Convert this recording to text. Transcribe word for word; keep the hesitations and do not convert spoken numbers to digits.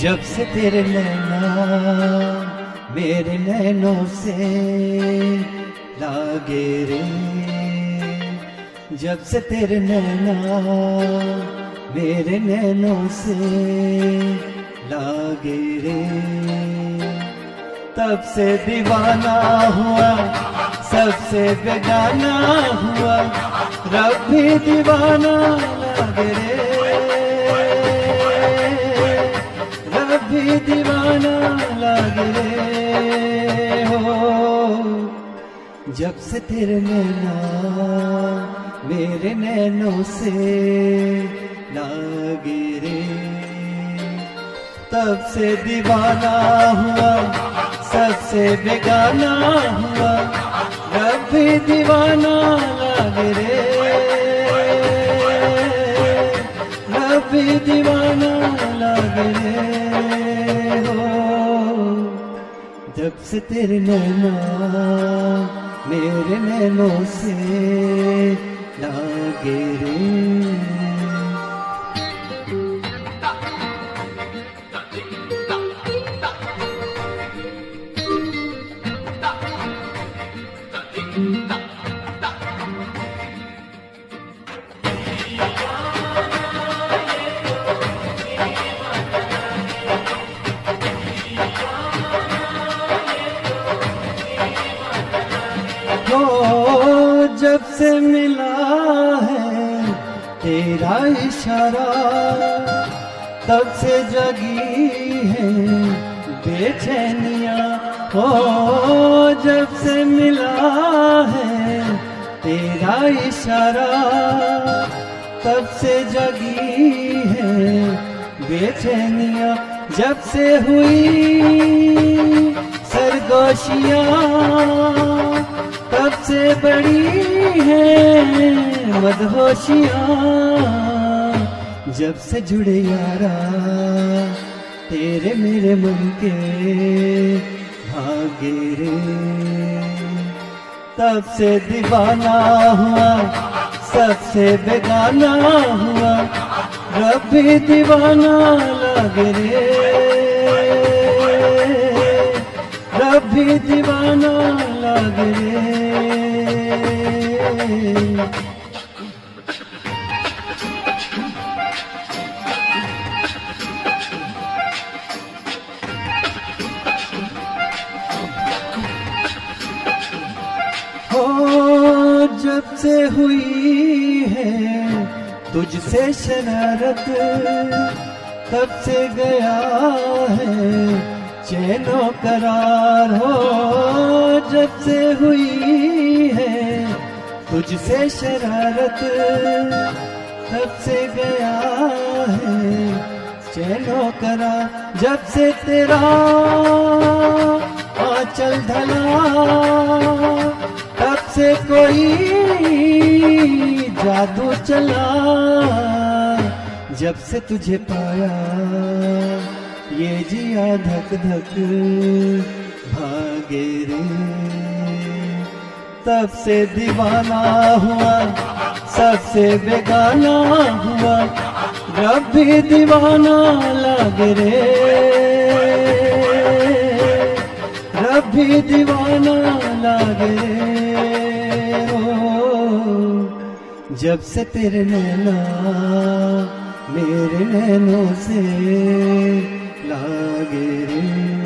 जब से तेरे नैना मेरे नैनों से लागे रे, जब से तेरे नैना मेरे नैनों से लागे रे, तब से दीवाना हुआ सबसे बेगाना हुआ, रब भी दीवाना लागे रे, रब भी दीवाना लागे रे हो। जब से तेरे नैना मेरे नैनों से लागे रे, तब से दीवाना हुआ सबसे बेगाना हुआ, रब भी दीवाना लागे रे, रब भी दीवाना लागे रे हो। जब से तेरे नैना मेरे नैनों से लागे रे। जब से मिला है तेरा इशारा, तब से जगी है बेचैनियाँ हो। जब से मिला है तेरा इशारा, तब से जगी है बेचैनियाँ। जब से हुई सरगोशियाँ, तब से बड़ी है मदहोशियाँ। जब से जुड़े यारा तेरे मेरे मन के भागे रे, तब से दीवाना हुआ सबसे बेगाना हुआ, रब भी दीवाना लागे रे, रब भी दीवाना लागे रे। हो जब से हुई है तुझसे शरारत, तब से गया है चैनो करार हो। जब से हुई है तुझसे शरारत, तब से गया है चैनो करार। जब से तेरा आंचल ढला, तब से कोई जादू चला। जब से तुझे पाया ये जिया धक धक भागे रे, तब से दीवाना हुआ सबसे बेगाना हुआ, रब भी दीवाना लागे रे, रब भी दीवाना लागे रे हो। जब से तेरे नैना मेरे नैनों से लागे रे।